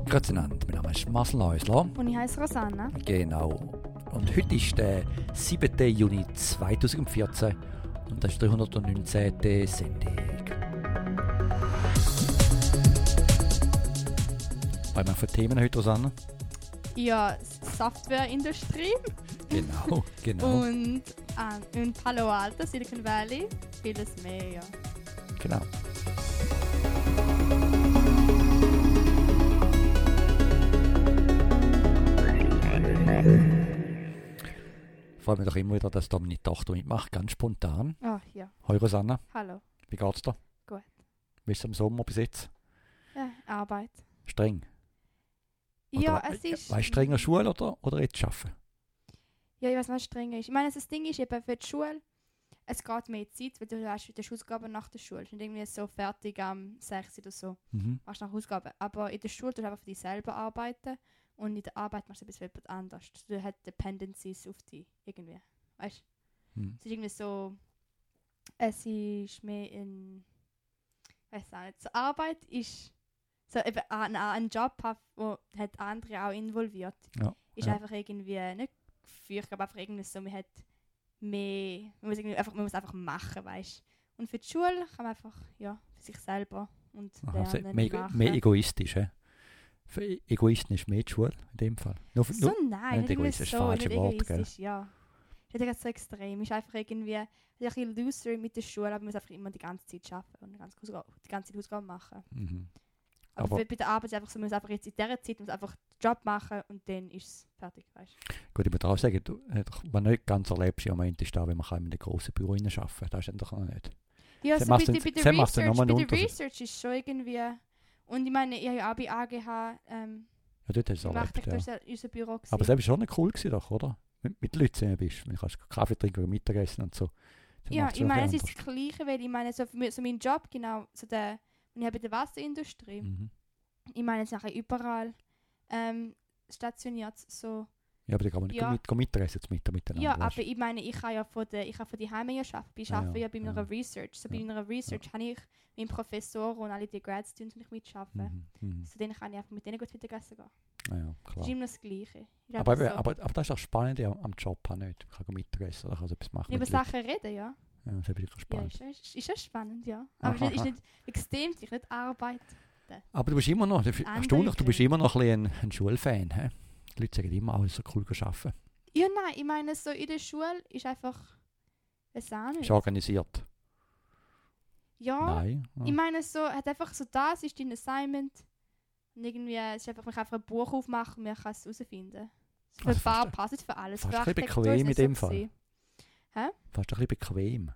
Grüezi Nand, mein Name ist Marcel Häusler. Und ich heiße Rosanna. Genau. Und heute ist der 7. Juni 2014 und das ist die 319. Sendung. Was haben wir für Themen heute, Rosanna? Ja, Softwareindustrie. Genau. Und in Palo Alto, Silicon Valley, vieles mehr, ja. Genau. Ich freue mich doch immer wieder, dass da meine Tochter mitmacht, ganz spontan. Ach ja, Hoi Rosanna, hallo. wie geht's dir? Gut. Wie ist es im Sommer bis jetzt? Ja, Arbeit. Streng? Ja, Oder es ist... Weißt du, strenger Schule oder jetzt arbeiten? Ja, ich weiß, was streng ist. Ich meine, das Ding ist eben für die Schule, es geht mehr Zeit, weil du hast die Hausaufgaben nach der Schule. Und irgendwie so fertig am 6 oder so. Machst du nach Hausaufgaben. Aber in der Schule tust du einfach für dich selber arbeiten. Und in der Arbeit machst du ein bisschen etwas anderes. Du hast Dependencies auf dich irgendwie. Weißt du? Es ist irgendwie so... Es ist mehr in... Ich weiß auch nicht. So Arbeit ist... So eben ein Job, wo hat andere auch involviert. Ja. Ist Ja. einfach irgendwie... Nicht Gefühl, ich glaube einfach irgendwie so... Man hat mehr... Man muss einfach machen, weißt du? Und für die Schule kann man einfach... Ja, für sich selber und Also lernen, mehr machen. egoistisch, hä? Für Egoisten ist mehr die Schule in dem Fall. So nein, nicht nicht egoistisch, so, falsche nicht Wort, egoistisch, ja. Das ist nicht so extrem. Ist einfach irgendwie ein bisschen loser mit der Schule, aber man muss einfach immer die ganze Zeit arbeiten und die ganze Zeit Hausaufgaben machen. Aber bei der Arbeit ist einfach so, man muss einfach jetzt in dieser Zeit muss einfach den Job machen und dann ist es fertig, weißt du. Gut, ich muss auch sagen, was nicht ganz erlebst im Moment ist da, wenn man in einem grossen Büro arbeiten kann. Das ist doch noch nicht. Ja, Dann so macht's bei dann- der dann macht's dann Research, nochmal bei einen der Unterschied. Research ist schon irgendwie... Und ich meine, ich habe ja auch bei AGH Ja, dort hast du es gemacht, erlebt, das ja. war unser Büro. Aber das war schon nicht cool gewesen, doch, oder? Mit Leuten zusammen bist. Du kannst Kaffee trinken oder Mittagessen und so. Das Ja, macht's ich schon meine, ein es bisschen ist das Gleiche, weil ich meine, so mein Job, genau, so der, und ich habe bei der Wasserindustrie, anders. ich meine, es ist nachher überall stationiert, so. Ja, aber da kann man nicht Ja. Mittagessen jetzt miteinander. Ja, weißt aber ich meine, ich kann ja von die Heime ja arbeiten. Ich arbeite ja bei ja. meiner Research. So bei meiner Research habe ich meinen Professor und alle die Grad Students und ich mitarbeiten. So denen kann ich einfach mit denen gut Mittagessen gehen. Ja, Das klar. ist immer das Gleiche. Ist Aber, einfach eben, so. aber das ist auch spannend am Job auch nicht. Man kann Mittagessen oder kann so etwas machen. Über mit Leuten. Sachen reden, ja. Ja, das ist wirklich Ja, spannend. ist schon spannend, ja. Aber es ist nicht extrem, es ist nicht Arbeit. Aber du bist immer noch, Andere erstaunlich, du bist Gründe. immer noch ein bisschen ein Schulfan. He? Die Leute sagen immer, alles so cool arbeiten. Ja, nein, ich meine, so in der Schule ist einfach... Es auch nicht. Ist organisiert. Ja, Nein. ich meine, so, hat einfach so, das ist dein Assignment. Und irgendwie, es ist einfach, man kann einfach ein Buch aufmachen und man kann es herausfinden. Für Also ein paar fast- passt es für alles. fast Für ein bisschen Architektur bequem ist in nicht dem so Fall. gewesen. Fast ein bisschen bequem.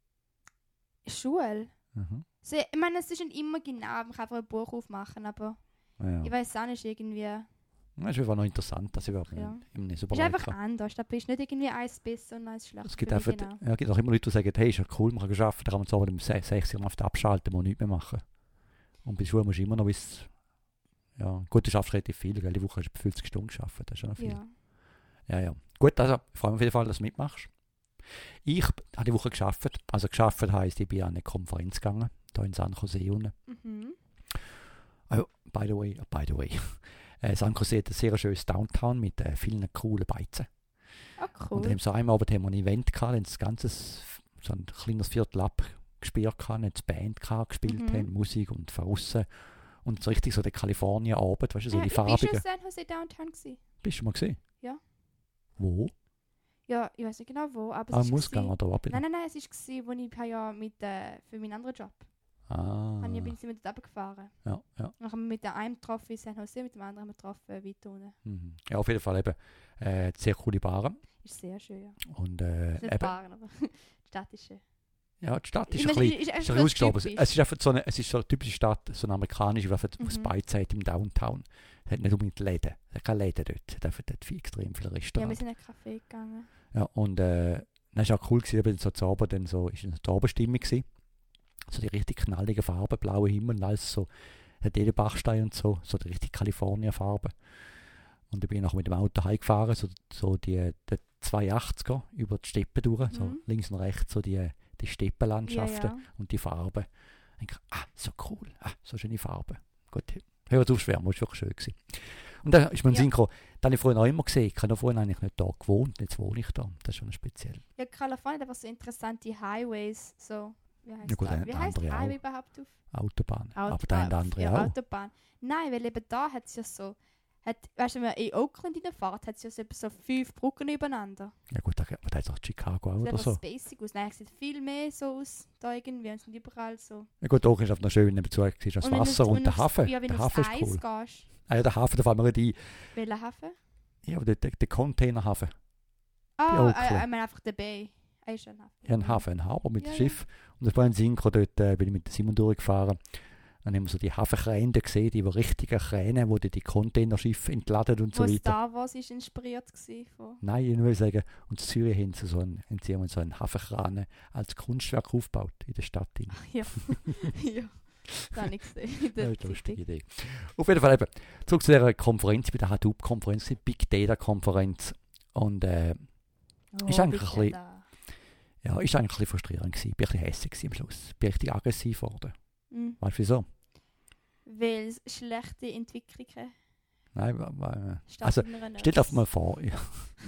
Schule? Mhm. So, ich meine, es ist nicht immer genau, man kann einfach ein Buch aufmachen, aber Ja. ich weiß auch nicht, irgendwie... Das ist einfach noch interessant, dass ich Ja. immer nicht so Es ist einfach anders, da bist nicht irgendwie eins besser und eins schlechter. Es gibt für einfach, mich, genau. ja, gibt auch immer Leute, die sagen, hey, ist ja cool, man kann arbeiten, da kann man so um 6 Uhr abschalten, man nichts mehr machen. Und bei der Schule musst du immer noch bis... Ja, gut, du schaffst relativ viel, gell? Die Woche hast du 50 Stunden gearbeitet, das ist schon noch viel. Ja. Gut, also ich freue mich auf jeden Fall, dass du mitmachst. Ich habe die Woche gearbeitet. Also gearbeitet heisst, ich bin an eine Konferenz gegangen, hier in San Jose unten. Mhm. By the way. San Jose hat ein sehr schönes Downtown mit vielen coolen Beizen. Oh, Und cool. dann so einmal Abend haben wir ein Event gehabt, haben das ganze so ein kleines Viertel abgespielt gehabt, haben die Band gehabt, gespielt haben, Musik und von aussen. Und so richtig so der Kalifornien-Abend, weißt du, so die Ich war farbigen. schon San Jose Downtown gewesen. Bist du schon mal gesehen? Ja. Wo? Ja, ich weiß nicht genau wo, aber Am es Ausgang war... oder was? Nein, es war, wo ich ja mit, für meinen anderen Job. Ah. Bin ich mit dort runtergefahren. Ja. Dann haben wir mit dem einen getroffen in San Jose, mit dem anderen haben wir getroffen weiter unten. Mhm. Ja, auf jeden Fall eben sehr coole Baren. Ist sehr schön, ja. Und Ist nicht eben, Baren, aber die Stadt ist schön. ja, die Stadt ist Ich ein meine, bisschen... ist Ist einfach ein ausgestorben. typisch. Es ist einfach so eine typische Stadt, so eine amerikanische, die das Beize hat im Downtown. Es hat nicht unbedingt Läden. Es hat keine Läden dort. Es hat einfach dort extrem viele Ja, wir Restaurants. sind in einen Café gegangen. Ja, und dann war auch cool, gewesen, eben so zu Abend, dann so, ist eine Abendstimmung gewesen. So die richtig knalligen Farben, blauer Himmel und alles so, hat jeder Bachstein und so die richtig Kalifornien-Farben. Und ich bin noch mit dem Auto heimgefahren, so die 280er über die Steppen durch, so links und rechts so die Steppenlandschaften Ja. und die Farben. Ich denke, so cool, so schöne Farben. Gut, Hört auf schwärmen, das war wirklich schön gewesen. Und dann ist mir ein Ja. Sinn gekommen, den habe ich vorher noch immer gesehen. Ich habe vorher eigentlich nicht da gewohnt, jetzt wohne ich da. Das ist schon speziell. Ja, Kalifornien hat einfach so interessante Highways, so. Wie heisst Ja gut, das? der Wie heisst andere Highway auch. überhaupt auf? Autobahn. Aber der haben andere ja, auch. Autobahn. Nein, weil eben da hat es ja so, weißt du, wenn man in Oakland reinfährt, hat es ja so 5 Brücken übereinander. Ja gut, da hat es auch Chicago auch Sieht oder etwas so. basic aus. Nein, es sieht viel mehr so aus, da irgendwie, und es sind überall so. Ja gut, auch ist auf einer schönen Bezug, ist das Wasser und der Hafen. Ja, wenn Der du aufs Hafen ist Eis cool. gehst. Ah ja, der Hafen, da fahren wir rein. Welcher Hafen? Ja, aber der Containerhafen. Ah, Oakland. ich meine einfach der Bay. Ist ein Hafen. Ja, ein Hafen, ein Haber mit Ja, dem Schiff. Und das war ein Synchro, dort bin ich mit dem Simon durchgefahren. Dann haben wir so die Hafenkräne gesehen, die richtigen Kräne, wo die Containerschiffe entladen und so Wo weiter. Star Wars ist inspiriert von. Nein, ich will sagen, und in Zürich haben sie so einen Hafenkran als Kunstwerk aufgebaut in der Stadt. Ja, ja. Das habe ich gesehen. in der Das ist eine lustige Zeitung. Idee. Auf jeden Fall eben, zurück zu dieser Konferenz, bei der Hadoop-Konferenz, die Big Data-Konferenz. Und ist eigentlich ein bisschen- ja, ist eigentlich ein bisschen frustrierend gewesen. Ich war ein bisschen hässlich gewesen am Schluss. Ich bin richtig aggressiv geworden. Weißt du wieso? Weil es schlechte Entwicklungen Nein, statt also, in einer stell dir Notes. mal vor, ja.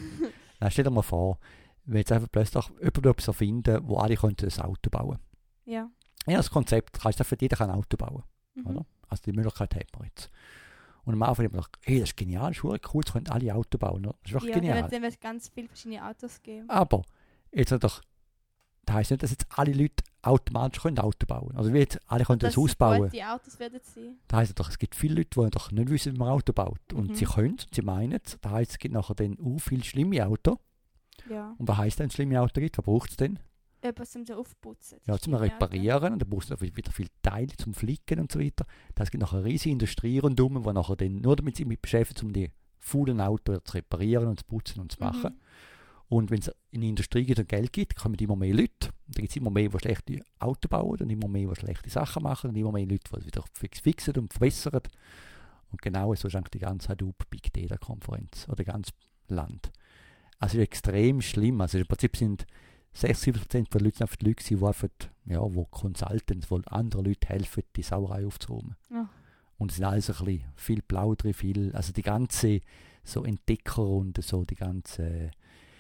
Nein, stell dir mal vor, wenn jetzt einfach plötzlich jemand etwas erfinden, wo alle könnten ein Auto bauen. Ja. Ja, das Konzept, kannst du für jeder ein Auto bauen. Mhm. Oder? Also die Möglichkeit hat man jetzt. Und am Anfang habe ich mir gedacht, hey, das ist genial, das ist verdammt cool, jetzt können alle Auto bauen. Oder? Das ist wirklich Ja, genial. dann wird es ganz viele verschiedene Autos geben. Aber jetzt hat doch, das heisst nicht, dass jetzt alle Leute automatisch können Auto bauen. Also wie jetzt alle können das Haus bauen. Die Autos werden sein. Das heisst doch, es gibt viele Leute, die doch nicht wissen, wie man Auto baut. Und Mhm. sie können es, sie meinen es. Das heisst, es gibt nachher dann viele schlimme Autos. Ja. Und was heisst denn, schlimme Auto gibt? Was braucht es denn? Etwas zum Aufputzen. Ja, Das zum stimmt, Reparieren. Und dann brauchst du wieder viele Teile zum Flicken und so weiter. Das gibt nachher eine riesige Industrie rundherum, die nachher dann nur damit sich beschäftigt, um die faulen Autos zu reparieren und zu putzen und zu machen. Mhm. Und wenn es in die Industrie geht und Geld gibt, kommen immer mehr Leute. Und dann gibt es immer mehr, die schlechte Autos bauen und immer mehr, die schlechte Sachen machen und immer mehr Leute, die es wieder fixen und verbessern. Und genau so ist eigentlich die ganze Hadoop Big Data Konferenz oder das ganze Land. Also es ist extrem schlimm. Also im Prinzip sind 60-70% der Leute einfach die Leute, die einfach, ja, wo Consultants, wo andere Leute helfen, die Sauerei aufzuräumen. Ja. Und es sind alles ein bisschen viel Plaudern, viel, also die ganze so Entdeckerrunde, so die ganze,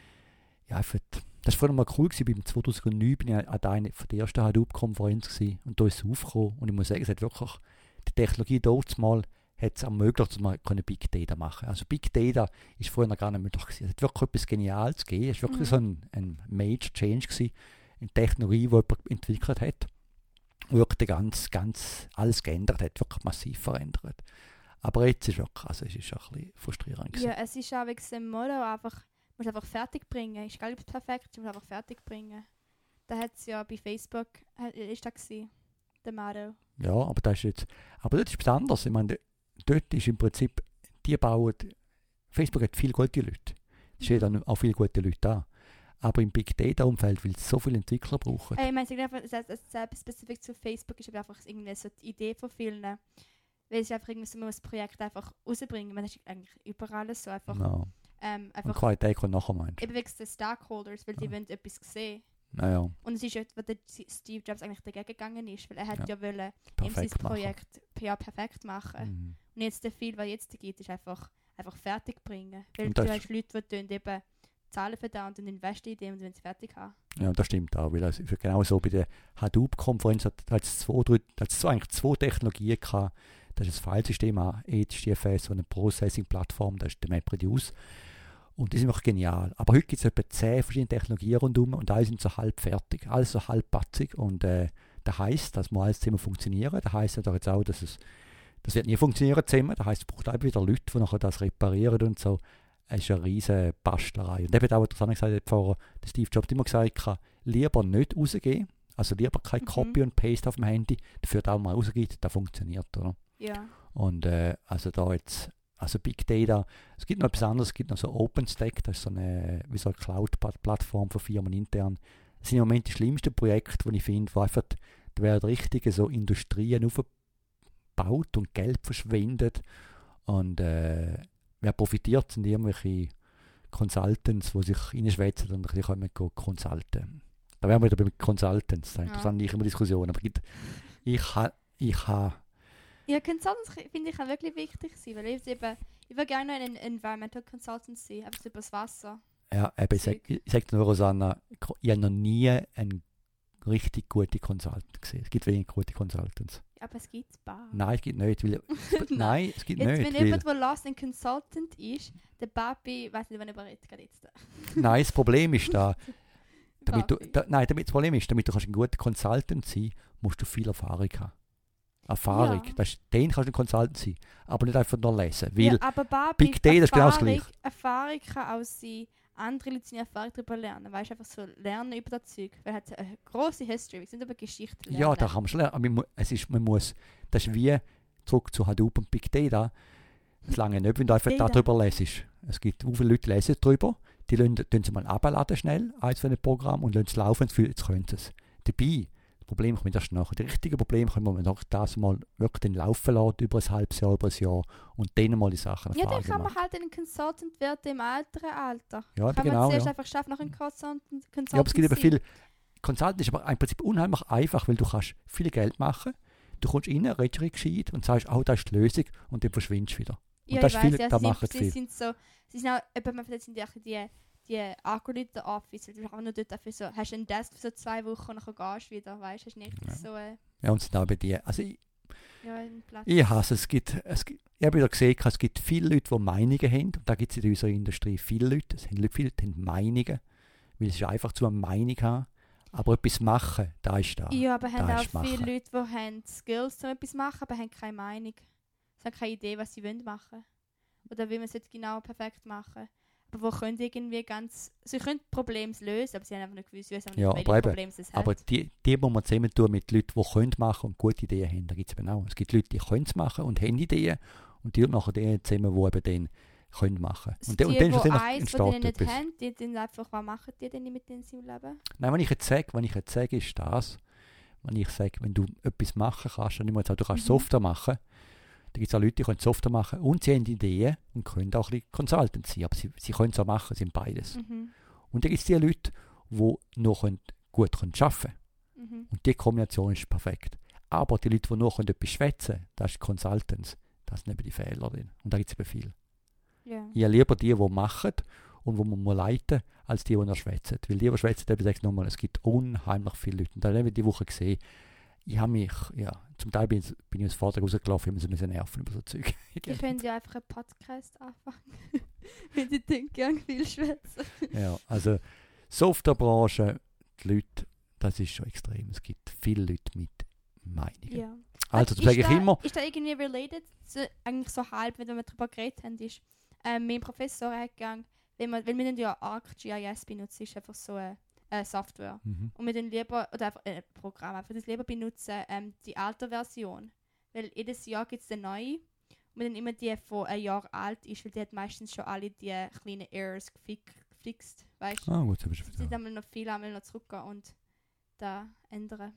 ja, einfach, das war vorhin mal cool gewesen, beim 2009 bin ich an einer von der ersten Hadoop-Konferenz gewesen und da ist es aufgekommen und ich muss sagen, es hat wirklich, die Technologie dort mal hat es ermöglicht, dass man Big Data machen. Also Big Data ist vorher noch gar nicht möglich gewesen. Es hat wirklich etwas Geniales gegeben. Es war wirklich so ein Major Change gewesen, in Technologie, die jemand entwickelt hat. Wirklich ganz alles geändert hat, wirklich massiv verändert. Aber jetzt ist wirklich, also es ist auch ein bisschen frustrierend gewesen. Ja, es ist auch wegen dem Motto einfach, du musst einfach fertig bringen. Ist gar nicht perfekt, du musst einfach fertig bringen. Da hat es ja bei Facebook, ist das gewesen, der Motto. Ja, aber das ist jetzt, aber das ist etwas anderes. Ich meine, dort ist im Prinzip, die bauen, Facebook hat viele gute Leute. Es steht dann auch viele gute Leute da. Aber im Big Data Umfeld, weil es so viele Entwickler brauchen. Ich meine, es spezifisch zu Facebook ist aber einfach irgendwie so die Idee von vielen. Weil es einfach irgendwie so, man muss das Projekt einfach rausbringen. Man ist eigentlich überall so einfach. Ja. Und Einfach Qualität kommt nachher, meinst eben wegen den Stakeholders, weil die Ja. wollen etwas sehen. du? Naja, Und es ist ja, was der Steve Jobs eigentlich dagegen gegangen ist, weil er hat ja wollen, ihm sein perfekt machen. Projekt perfekt machen. Mhm. Und jetzt der viel, was jetzt gibt, ist einfach fertig bringen. Weil Und du das- hast Leute, die eben zahlen für das und dann investieren in dem und wenn sie fertig haben. Ja, das stimmt auch, weil das ist genau so bei der Hadoop-Konferenz hat es eigentlich zwei Technologien gehabt. Das ist das Filesystem, HDFS und eine Processing-Plattform, das ist der MapReduce. Und die sind wirklich genial. Aber heute gibt es etwa 10 verschiedene Technologien rundherum und alle sind so halb fertig, alles so halbpatzig. Und das heisst, das muss alles zusammen funktionieren. Das heisst ja jetzt auch, dass das wird nie funktionieren zusammen. Das heisst, es braucht auch wieder Leute, die nachher das reparieren und so. Es ist eine riesige Bastelei. Und eben auch, was Susanne gesagt hat vorher, der Steve Jobs hat immer gesagt, lieber nicht rausgehen, also lieber kein Copy und Paste auf dem Handy, dafür auch mal rausgeht, das funktioniert, oder? Ja. Und also da jetzt, also Big Data, es gibt noch etwas anderes, es gibt noch so OpenStack, das ist so eine, wie so eine Cloud-Plattform für Firmen intern. Das sind im Moment die schlimmsten Projekte, die ich finde, wo einfach, da werden richtige so Industrien aufgebaut und Geld verschwendet und wer profitiert, sind irgendwelche Consultants, die sich reinschwätzen und ein bisschen consulten. Da wären wir wieder bei Consultants, das ist immer Diskussion, aber ich habe Ich Ja, Consultants finde ich auch wirklich wichtig sein, weil ich würde gerne noch in Environmental Consultant sein, einfach über das Wasser. Ja, eben, ich sage dir nur, Rosanna, ich habe noch nie einen richtig guten Consultant gesehen. Es gibt wenig gute Consultants. Ja, aber es gibt ein paar. Nein, es gibt nicht. Nein, es gibt jetzt, nicht. Wenn jemand, der Lost ein Consultant ist, der Papi, ich weiß nicht, wann er redet, gerade jetzt. Nein, das Problem ist damit du ein guter Consultant sein musst du viel Erfahrung haben. Erfahrung, Ja. Den kannst du ein Consultant sein, aber nicht einfach nur lesen. Weil Ja, aber Papi, Big Data ist genau das Gleiche. Erfahrung kann auch sein, andere Leute seine Erfahrung darüber lernen. Weißt du, einfach so lernen über das Zeug. Weil er hat eine grosse History, wir sind über Geschichte lernen. Ja, da kann man schon lernen. Aber das ist wie zurück zu Hadoop und Big Data. Es lange nicht, wenn du einfach darüber lesest. Es gibt viele Leute lesen darüber, die lassen sie mal abladen schnell, eins von den Programmen, und lassen es laufen und fühlen, jetzt können sie es. Dabei, das Problem kommt erst nachher. Die richtigen Probleme können wir noch das mal wirklich den laufen lassen, über ein halbes Jahr, über ein Jahr, und dann mal die Sachen Ja, erfahren. dann kann man halt einen Consultant werden im älteren Alter. Ja, kann genau. Man zuerst einfach schaffen, noch einen Consultant ja, aber es gibt eben viel. Consultant ist aber im Prinzip unheimlich einfach, weil du kannst viel Geld machen. Du kommst rein, redest gescheit und sagst, oh, das ist die Lösung, und dann verschwindest du wieder. Und ja, das ist viel, ja, da machen viel. Sie sind auch, man sind die Algorithmen Office, du bist auch noch dort dafür so, hast einen Desk für so 2 Wochen und dann gehst du wieder, weißt du, hast nicht so ja, und sind auch bei dir. Also einen Platz. Ich hasse es. Ich habe wieder gesehen, es gibt viele Leute, die Meinungen haben, und da gibt es in unserer Industrie viele Leute, viele Leute haben Meinungen, weil es ist einfach zu einer Meinung haben, aber etwas machen, da ist da. Ja, aber haben auch viele Leute, die haben Skills, um etwas zu machen, aber haben keine Meinung. Sie haben keine Idee, was sie wollen. Oder wie man es jetzt genau perfekt machen. Aber wo können irgendwie sie können Probleme lösen, aber sie haben einfach nicht gewusst, welche Probleme sie haben. Aber die muss man zusammen tun mit Leuten, die können machen und gute Ideen haben. Da gibt es eben auch. Es gibt Leute, die können es machen und haben Ideen, und die nachher die zusammen, die eben den können machen. Also und dann eins von denen nicht haben, die dann einfach, was machen die denn mit denen im Leben? Nein, wenn ich jetzt sage, ist das, wenn ich sage, wenn du etwas machen kannst, dann immer du kannst Software machen. Da gibt es auch Leute, die können Software machen und sie haben Ideen und können auch ein bisschen Consultant sein, aber sie können es auch machen, sie sind beides. Und dann gibt es die Leute, die noch gut arbeiten können. Und die Kombination ist perfekt. Aber die Leute, die noch etwas schwätzen können, das ist Consultants, das sind eben die Fehler drin. Und da gibt es eben viel. Yeah. Ich habe lieber die machen und die man leiten, als die noch schwätzen. Weil die schwätzen, nochmal, es gibt unheimlich viele Leute. Und da haben wir die Woche gesehen, ich habe mich, zum Teil bin ich aus Vortrag rausgelaufen, ich musste nerven über so Zeug. Ich könnte ja einfach einen Podcast anfangen, wenn ich denke, gerne viel schwätzen. Ja, also Softwarebranche, die Leute, das ist schon extrem. Es gibt viele Leute mit Meinungen. Ja. Also, das sage ich immer. Ist da irgendwie related, eigentlich so halb, wenn wir darüber geredet haben, ist, mein Professor hat gegangen, weil wir ja ArcGIS benutzen, ist einfach so eine Software. Und wir dann lieber, oder einfach ein Programm, einfach das lieber benutzen, die alte Version. Weil jedes Jahr gibt es eine neue. Und wir dann immer die, die ein Jahr alt ist, weil die hat meistens schon alle die kleinen Errors gefixt. Weißt du? Gut, habe ich verstanden. Sie dann noch viel einmal noch zurückgehen und da ändern.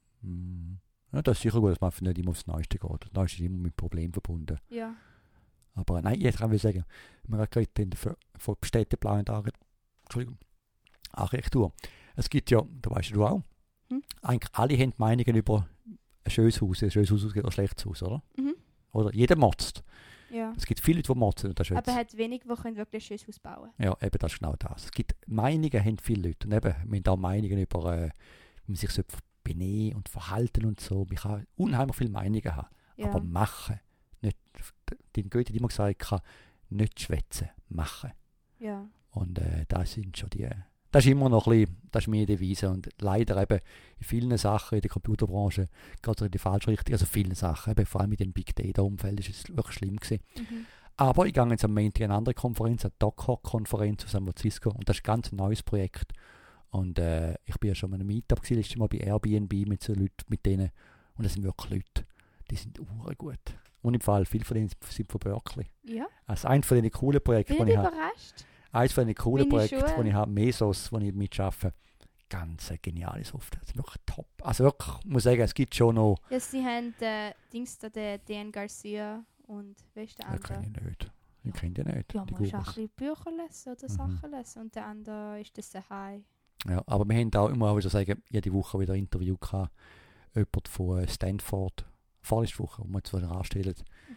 Ja, das ist sicher gut, dass man nicht immer aufs Neueste geht. Das Neueste ist immer mit Problemen verbunden. Ja. Aber nein, jetzt kann ich sagen, wir haben gerade von Städteplan und Architektur. Es gibt ja, da weißt du auch, eigentlich alle haben Meinungen über ein schönes Haus. Ein schönes Haus oder ein schlechtes Haus, oder? Oder jeder motzt. Ja. Es gibt viele Leute, die motzen. Und das aber hat wenig, die können wirklich ein schönes Haus bauen. Ja, eben, das ist genau das. Es gibt Meinungen, haben viele Leute. Und eben, wir haben auch Meinungen über, wie man sich so benehmen und verhalten und so. Man kann unheimlich viele Meinungen haben. Ja. Aber machen. Nicht, die Goethe hat immer gesagt, nicht schwätzen, machen. Ja. Und das sind schon die. Das ist immer noch ein bisschen, das ist meine Devise. Und leider eben in vielen Sachen in der Computerbranche geht es in die falsche Richtung. Also vielen Sachen, eben, vor allem mit dem Big Data-Umfeld ist es wirklich schlimm gewesen. Aber ich gehe jetzt am Montag in eine andere Konferenz, eine DocHawk-Konferenz in San Francisco. Und das ist ein ganz neues Projekt. Und ich bin ja schon mal einem Meetup gewesen, letztes Mal bei Airbnb mit so Leuten, mit denen. Und das sind wirklich Leute, die sind gut. Und im Fall, viele von denen sind von Berkeley. Ja. Also eines von den coolen Projekten, die ich überrascht. Eines von den coolen Projekten, die ich habe, Mesos, wo ich mitarbeite, ganz geniale Software. Das ist wirklich top. Also wirklich, ich muss sagen, es gibt schon noch... Ja, sie haben den Dan Garcia und wer ist der andere? Ich kenne den nicht. Ja, man muss auch ein bisschen Bücher lesen oder Sachen lesen. Und der andere ist der Sahai. Ja, aber wir haben auch immer wieder sagen, jede Woche wieder ein Interview gehabt, jemand von Stanford, vorletzte Woche, wo wir jetzt wieder anstellen,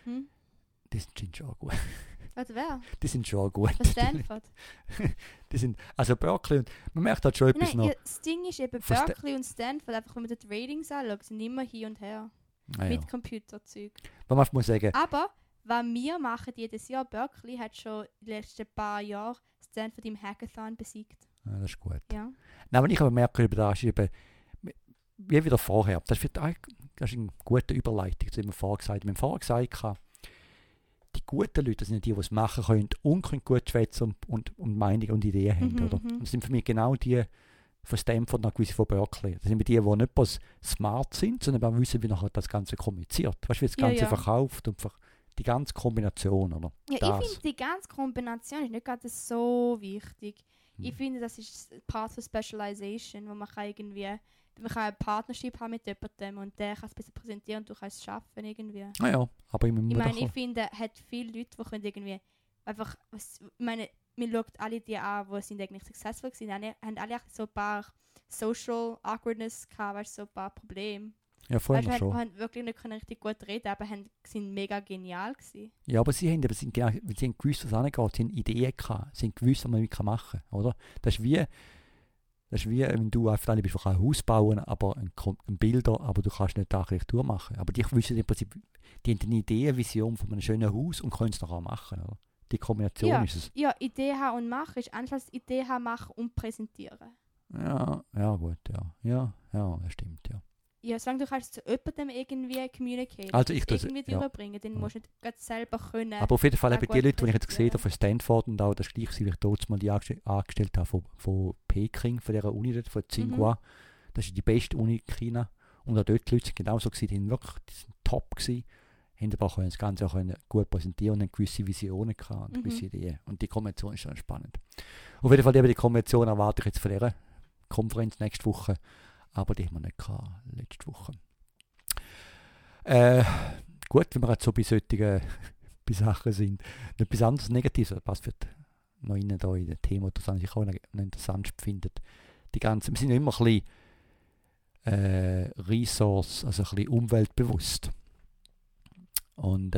die sind schon gut. Also wer? Die sind schon gut. Von Stanford? Die sind, also Berkeley, und man merkt halt schon etwas noch. Ja, das Ding ist eben, Berkeley und Stanford, einfach wenn man die Ratings anschaut, sind immer hin und her. Mit Computerzeug. Man muss sagen, aber, was wir machen jedes Jahr, Berkeley hat schon in den letzten paar Jahren Stanford im Hackathon besiegt. Ja, das ist gut. Ja. Nein, wenn ich aber merke, das ist eben, wie wieder vorher, das ist eine gute Überleitung zu dem wir vorher gesagt haben. Wir haben vorher gesagt, die guten Leute, das sind die, die es machen können und können gut schwätzen und Meinungen und Ideen haben. Oder? Und das sind für mich genau die von Stanford und gewisse von Berkeley. Das sind die, die nicht bloß smart sind, sondern auch wissen, wie nachher das Ganze kommuniziert. Weißt du, wie das Ganze verkauft und die ganze Kombination. Oder? Ja, ich finde, die ganze Kombination ist nicht gerade so wichtig. Ich finde, das ist Part of Specialization, wo man kann irgendwie man kann eine Partnership haben mit jemandem und der kann es besser präsentieren und du kannst es schaffen irgendwie. Ja, aber ich meine, ich finde, es hat viele Leute, die können irgendwie einfach, ich meine, man schaut alle die an, die sind eigentlich successful gewesen, haben alle so ein paar Social Awkwardness gehabt, weißt, so ein paar Probleme. Ja, vorhin weißt, schon. Haben wirklich nicht richtig gut reden, aber sind mega genial gewesen. Ja, aber sie haben gewusst, was angeht, sie haben Ideen gehabt, sie haben gewusst, was man machen kann, oder? Das ist wie, wenn du einfach alle bist, du kannst ein Haus bauen, aber ein Bilder, aber du kannst nicht die Architektur machen. Aber die wissen im Prinzip, die haben eine Idee, eine Vision von einem schönen Haus und können es nachher machen. Oder? Die Kombination ist es. Ja, Idee haben und machen ist anders als Idee haben, machen und präsentieren. Ja, gut, ja. Ja, das stimmt, ja. Ja, solange du kannst zu jemandem irgendwie communicate, also ich irgendwie durchbringen, dann musst du nicht selber können. Aber auf jeden Fall eben die Leute, die ich jetzt gesehen habe von Stanford und auch das Gleiche, wie ich dort mal die angestellt habe von Peking, von dieser Uni dort, von Tsinghua. Das ist die beste Uni in China. Und auch dort die Leute sind genauso gewesen, die sind top gewesen, haben aber auch das Ganze auch gut präsentieren und gewisse Visionen gehabt und gewisse Ideen. Und die Kombination ist schon spannend. Auf jeden Fall eben die Kombination erwarte ich jetzt von dieser Konferenz nächste Woche. Aber die haben wir nicht gehabt, letzte Woche. Gut, wenn wir jetzt so bei solchen Sachen sind. Nicht etwas anderes Negatives, was wird noch innen da in dem Thema, das ich auch noch interessant finde. Wir sind ja immer ein bisschen Resource, also ein bisschen umweltbewusst. Und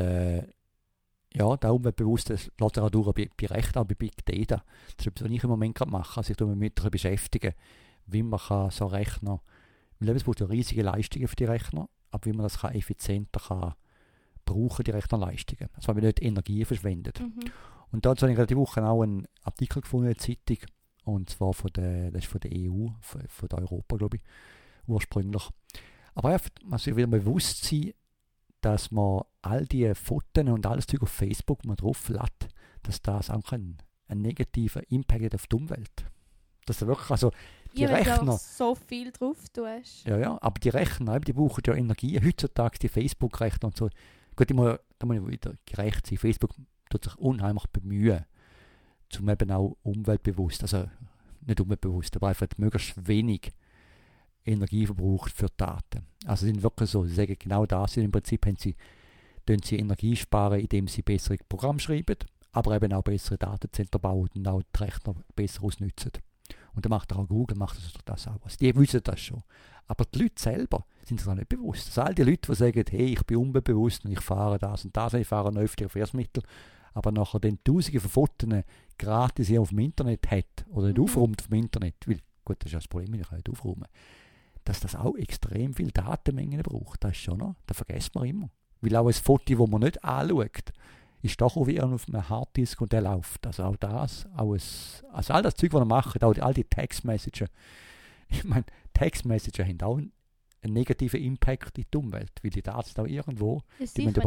ja, der Umweltbewusste lässt sich auch durch bei Rechten, auch bei Big Data. Das ist etwas, was ich im Moment gerade mache. Also ich tue mich damit beschäftigen, wie man kann so Rechner, weil es braucht ja riesige Leistungen für die Rechner, aber wie man das effizienter kann brauchen, die Rechnerleistungen. Also weil man nicht Energie verschwendet. Und dazu habe ich die Woche auch einen Artikel gefunden in der Zeitung, und zwar das ist von der EU, von der Europa, glaube ich, ursprünglich. Aber einfach, man muss sich wieder bewusst sein, dass man all die Fotos und alles Zeug auf Facebook mal drauf lädt, dass das auch einen negativen Impact hat auf die Umwelt. Dass er wirklich, also die Rechner, du auch so viel drauf tust. Ja, aber die Rechner, die brauchen ja Energie. Heutzutage die Facebook-Rechner und so. Gut, da muss ich wieder gerecht sein. Facebook tut sich unheimlich bemühen, zum eben auch umweltbewusst, also nicht umweltbewusst, aber einfach möglichst wenig Energie verbraucht für Daten. Also sind wirklich so, sie sagen genau das, im Prinzip sie Energie sparen, indem sie bessere Programme schreiben, aber eben auch bessere Datenzentren bauen und auch die Rechner besser ausnutzen. Und dann macht auch Google das auch. Also die wissen das schon. Aber die Leute selber sind sich auch nicht bewusst. Also all die Leute, die sagen, hey, ich bin umweltbewusst und ich fahre das und das, ich fahre ein öffentliche Verkehrsmittel, aber nachher den Tausende von Fotos gratis hier auf dem Internet hat oder nicht aufräumt auf dem Internet, weil, gut, das ist ja das Problem, ich kann nicht aufräumen, dass das auch extrem viel Datenmengen braucht. Das ist schon noch, das vergisst man immer. Weil auch ein Foto, das man nicht anschaut, ist doch auch wieder auf einem Harddisk und der läuft. Also auch das, also all das Zeug, was er macht, auch all die Textmessages. Ich meine, Textmessages haben auch einen negativen Impact in die Umwelt, weil die Daten auch irgendwo, die müssen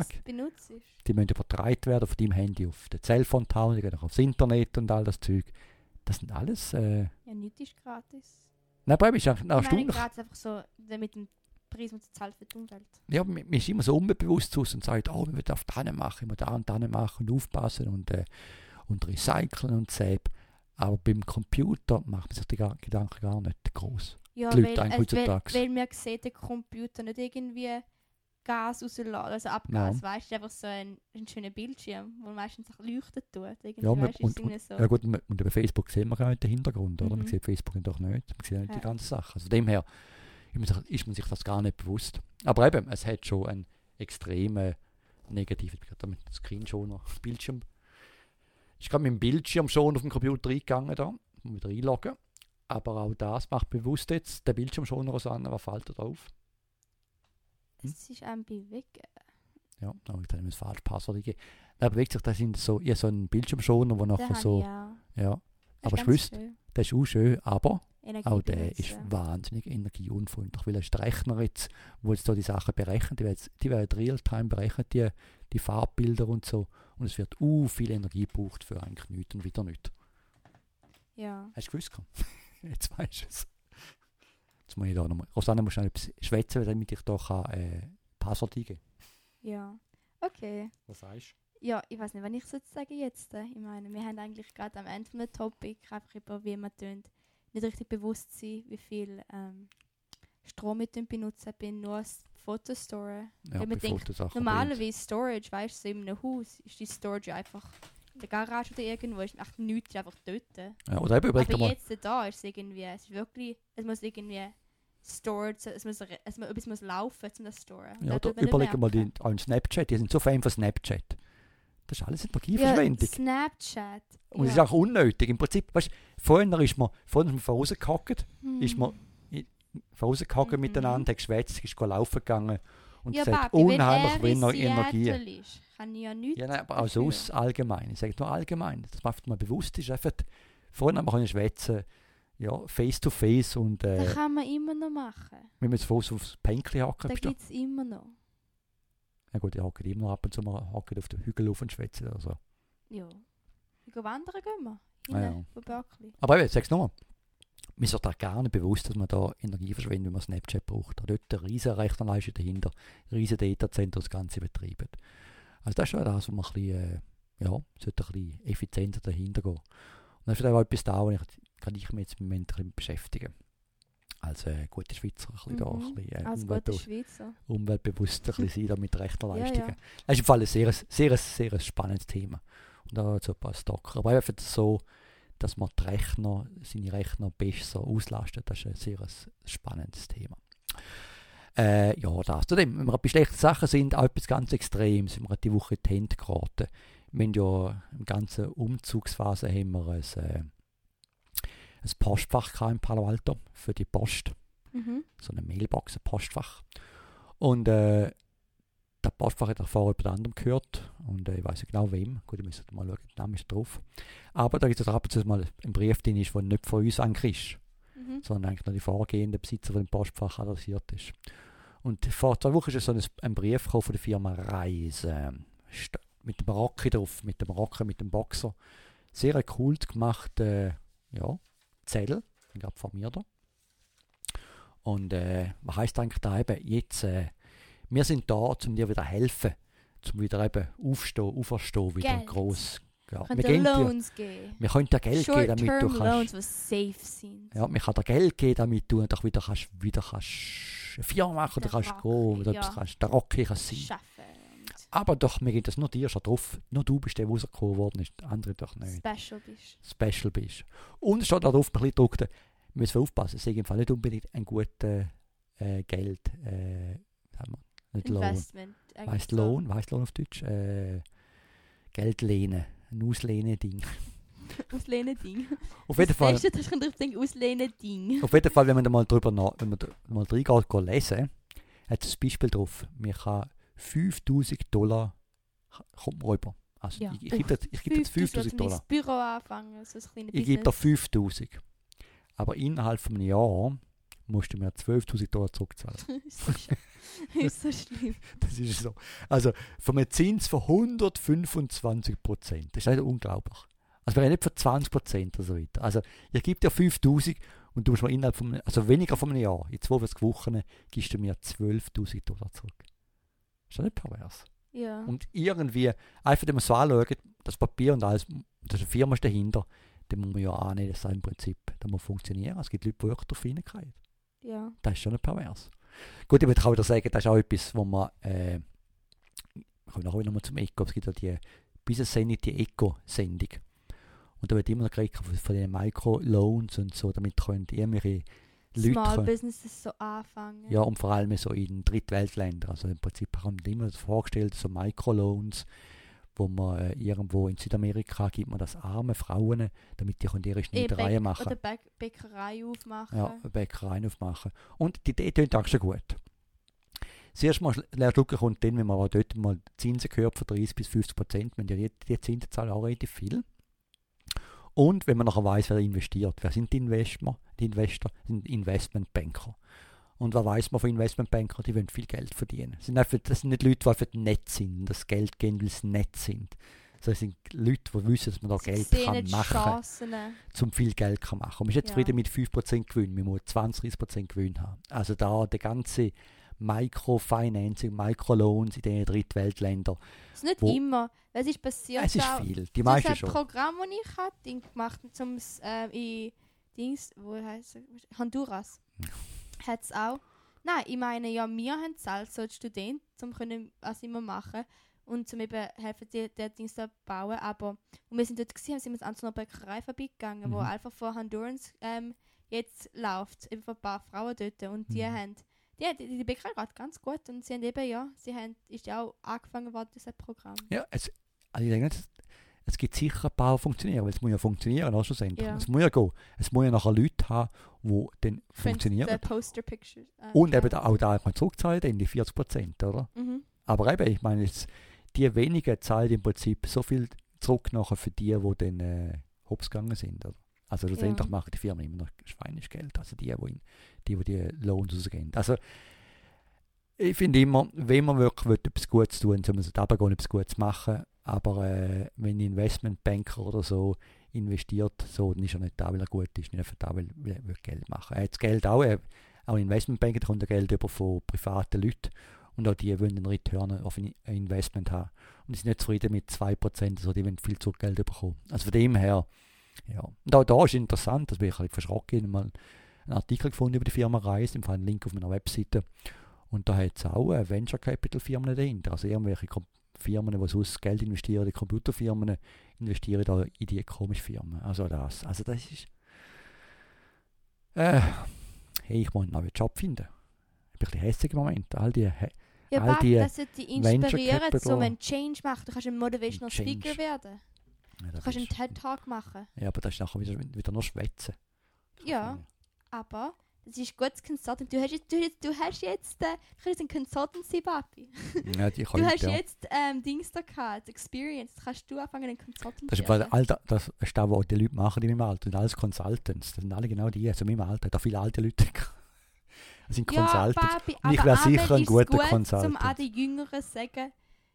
übertragen werden von deinem Handy auf das Cellphone, die gehen auch aufs Internet und all das Zeug. Das sind alles... ja, nichts ist gratis. Nein, aber ist einfach erstaunlich. Gratis einfach so mit dem Preis, den zahlt für die Umwelt. Ja, man ist immer so unbewusst aus und sagt, oh, wir darf das machen, wir da und das machen und aufpassen und recyceln und so. Aber beim Computer macht man sich die Gedanken gar nicht groß. Ja, weil man sieht den Computer nicht irgendwie Gas rauslassen, also Abgas, weißt du, einfach so ein schöner Bildschirm, wo meistens auch leuchten tut. Ja, ja gut, und über Facebook sehen wir gar nicht den Hintergrund, oder? Man sieht Facebook doch nicht, man sieht nicht die ganze Sache. Also dem her ist man sich das gar nicht bewusst. Aber eben, es hat schon einen extremen negativen, mit dem Screenschoner, Bildschirm. Ich gerade mit dem Bildschirm schon auf dem Computer eingegangen da, wieder einloggen. Aber auch das macht bewusst jetzt, der Bildschirmschoner aus an, was fällt da drauf? Es ist ein bewegen. Ja, dann habe ich das falsche Passwort gegeben. Da bewegt sich das in so einen Bildschirmschoner, wo nachher so... Ja, aber ich wusste, das ist auch schön, aber auch der ist wahnsinnig energieunfreundlich, weil es ist der Rechner jetzt, wo jetzt da die Sachen berechnet, die werden real-time berechnet, die Farbbilder und so, und es wird viel Energie gebraucht für eigentlich nichts und wieder nichts. Ja. Hast du gewusst? Jetzt weißt du es. Jetzt muss ich da nochmal... Rosanne, musst du noch etwas schwätzen, damit ich da Passwort eingeben kann. Ja. Okay. Was sagst du? Ja, ich weiß nicht, was ich sozusagen jetzt. Ich meine, wir haben eigentlich gerade am Ende des Topic einfach über, wie wir nicht richtig bewusst sind, wie viel Strom wir benutzen, bin nur als Fotostore. Ja, wenn man denkt, normalerweise Storage, weißt du, so in einem Haus ist die Storage einfach in der Garage oder irgendwo, ist echt nichts, ist einfach dort. Ja, oder eben, aber jetzt da ist es irgendwie, es ist wirklich, es muss irgendwie stored, etwas muss laufen, um das zu storen. Ja, oder überlegen mal an Snapchat, die sind so Fan von Snapchat. Das ist alles Energieverschwendung. Ja, Snapchat. Und es ist auch unnötig. Im Prinzip, weißt du, vorhin ist man vorausgehockt, miteinander, hat geschwätzt, ist laufen gegangen und es hat unheimlich wenig Energie. Kann ich ja nichts. Ja, nein, aber auch so allgemein. Ich sage nur allgemein. Das macht man bewusst. Ist einfach, vorhin haben wir schwätzen, ja, face to face und... das kann man immer noch machen. Wenn wir jetzt aufs Pänkchen hocken. Das gibt es immer noch. Ja gut, die hocken immer noch ab und zu mal hocken auf den Hügel auf und schwätzen oder so. Ja. Wandern gehen wir. Von Berkeley. Aber eben, sag's nochmal. Mir ist da gar nicht bewusst, dass man da Energie verschwendet, wenn man Snapchat braucht. Da dort eine riesen Rechnerleistung dahinter, riesen Datacenter, das Ganze betreiben. Also das ist schon das, wo man ein bisschen, sollte ein bisschen effizienter dahinter gehen. Und dann ist auch etwas da, wo ich mich jetzt im Moment ein bisschen beschäftigen. Als gute Schweizer, ein bisschen, umweltbewusst ein bisschen sein, da mit Rechnerleistungen. Ja. Das ist im Fall ein sehr spannendes Thema. Und da so ein paar Stocker. Aber einfach so, dass man seine Rechner besser auslastet, das ist ein sehr spannendes Thema. Das. Zudem, wenn wir bei schlechten Sachen sind, auch etwas ganz Extremes. Wir haben die Woche die Hände geraten. Wir haben ja in der ganzen Umzugsphase haben wir ein Postfach in Palo Alto für die Post. So eine Mailbox, ein Postfach. Und das Postfach hat vorher jemand anderem gehört. Und ich weiß nicht genau wem. Gut, ich muss mal schauen, der Name ist drauf. Aber da gibt es ab und zu mal ein Brief drin, der nicht von uns eigentlich ist, sondern eigentlich noch die vorgehende Besitzer von dem Postfach adressiert ist. Und vor 2 Wochen ist so ein Brief gekommen von der Firma Reise. Mit dem Rocky drauf, mit dem Boxer. Sehr cool gemacht, Zettel, gerade von mir da. Und was heisst eigentlich da eben, jetzt, wir sind da, um dir wieder helfen, um wieder eben auferstehen, wieder gross. Ja, wir können Loans geben. Wir können dir Geld geben, damit du kannst... Loans, die safe sind. Ja, wir können dir Geld geben, damit du doch wieder kannst eine Firma machen, oder kannst gehen, oder der Rocky kann sein. Schaffen. Aber doch, wir geben das nur dir schon drauf. Nur du bist der, der rausgekommen worden ist, andere doch nicht. Special bist. Und es steht da drauf, ein bisschen gedruckt, wir müssen aufpassen, es ist im Fall nicht unbedingt ein guter Geld, nicht Investment. Lohn. Weißt Lohn auf Deutsch? Geldlehnen. Ein Auslehnen-Ding. Auslehnen-Ding. Auf jeden Fall. Auslehnen-Ding. Auf jeden Fall, wenn man da mal wenn man mal reingeht, lesen, hat es ein Beispiel drauf. Man kann $5.000 kommt man rüber. Also ja. ich gebe jetzt $5.000. Büro anfangen, so ein ich gebe da 5.000. Aber innerhalb von einem Jahr musst du mir $12.000 zurückzahlen. Ist so schlimm. Das ist so. Also von einem Zins von 125%. Das ist nicht unglaublich. Also wir reden nicht von 20% oder so weiter. Also ich gebe dir 5.000 und du musst mir innerhalb von weniger von einem Jahr, in 42 Wochen, gibst du mir $12.000 zurück. Ist das nicht pervers? Ja. Und irgendwie, einfach wenn man so anschaut, das Papier und alles, das eine Firma ist dahinter, dann muss man ja annehmen, dass das im Prinzip das muss funktionieren. Es gibt Leute, die wirklich darauf hineingehen. Ja. Das ist schon nicht pervers. Gut, ich würde auch wieder sagen, das ist auch etwas, wo man, ich komme nachher nochmal zum Eco, es gibt ja die Business-Sendung, die Eco-Sendung. Und da wird immer noch geredet von den Micro-Loans und so, damit können irgendwelche Leute Small Businesses so anfangen. Ja, und vor allem so in Drittweltländern. Also im Prinzip haben wir immer vorgestellt, so Microloans, wo man irgendwo in Südamerika gibt man das armen Frauen, damit die ihre Schneidereien machen. Oder Bäckerei aufmachen. Ja, Bäckereien aufmachen. Und die Idee klingt auch schon gut. Das erste Mal Lehrstücke kommt dann, wenn man auch dort mal Zinsen hört von 30-50%, wenn die Zinsen zahlen auch relativ viel. Und wenn man nachher weiss, wer investiert. Wer sind die Investoren? Die Investoren sind Investmentbanker. Und was weiss man von Investmentbankern? Die wollen viel Geld verdienen. Das sind nicht Leute, die einfach nett sind und das Geld geben, weil sie nett sind. Das sind Leute, die wissen, dass man da Geld kann machen kann, um viel Geld kann machen. Und man ist nicht zufrieden mit 5% Gewinn, man muss 20-30% Gewinn haben. Also da der ganze Microfinancing, Microloans in den Drittweltländern. Das ist nicht immer. Was ist passiert? Es ist viel. Die meisten schon. Das Programm, das ich hatte, gemacht in Honduras. Hat es auch. Nein, ich meine, ja, wir haben es als so Studenten, um was immer machen und zum eben helfen, die Dings da bauen. Aber und wir sind dort gewesen, sind wir an so einer Bäckerei vorbeigegangen, wo einfach von Hondurans jetzt läuft, eben von ein paar Frauen dort und die haben die Bäckerei geht ganz gut und sie haben eben, ist ja auch angefangen worden, dieses Programm. Ja, ich denke, es gibt sicher ein paar funktionieren, weil es muss ja funktionieren, auch schlussendlich. Es muss ja gehen. Es muss ja nachher Leute haben, die dann funktionieren. Poster Pictures. Und eben auch da mal zurückzahlen, dann die 40%, oder? Mhm. Aber eben, ich meine, die wenigen zahlen im Prinzip so viel zurück nachher für die dann hops gegangen sind, oder? Also schlussendlich machen die Firmen immer noch schweiniges Geld, also die Lohns rausgehen. Also ich finde immer, wenn man wirklich etwas Gutes tun will, soll man so dabei gehen, etwas Gutes machen, aber wenn ein Investmentbanker oder so investiert, so, dann ist er nicht da, weil er gut ist, nicht einfach da, weil er Geld machen. Er hat das Geld auch Investmentbanker, da kommt er Geld über von privaten Leuten und auch die wollen einen Return auf ein Investment haben. Und die sind nicht zufrieden mit 2%, also die wollen viel Zurückgeld bekommen. Also von dem her, ja. Und auch da ist interessant, das bin ich ein bisschen verschrocken, ich habe mal einen Artikel gefunden über die Firma Rise, im Fall einen Link auf meiner Webseite. Und da hat es auch Venture Capital Firmen dahinter, also irgendwelche Firmen, die sonst Geld investieren, die Computerfirmen investieren da in die komischen Firmen. Also das ist hey, ich muss einen neuen Job finden. Ich bin ein bisschen hässlich im Moment. All die das sollte dich inspirieren, so einen Change machen. Du kannst ein Motivational Speaker werden. Ja, du kannst einen TED-Talk machen. Ja, aber das ist nachher wieder nur Schwätzen. Ja, aber das ist gutes Consulting. Du hast jetzt ein Consultancy, Papi. Ja, du hast jetzt Dings da gehabt, Experience. Kannst du anfangen, einen Consultant zu werden? Das ist das, was die Leute machen in meinem Alter. Das sind alles Consultants. Das sind alle genau die. Also in meinem Alter. Da viele alte Leute. Das sind Consultants. Papi, und ich wäre sicher ein guter Consultant. Um an die Jüngeren zu sagen,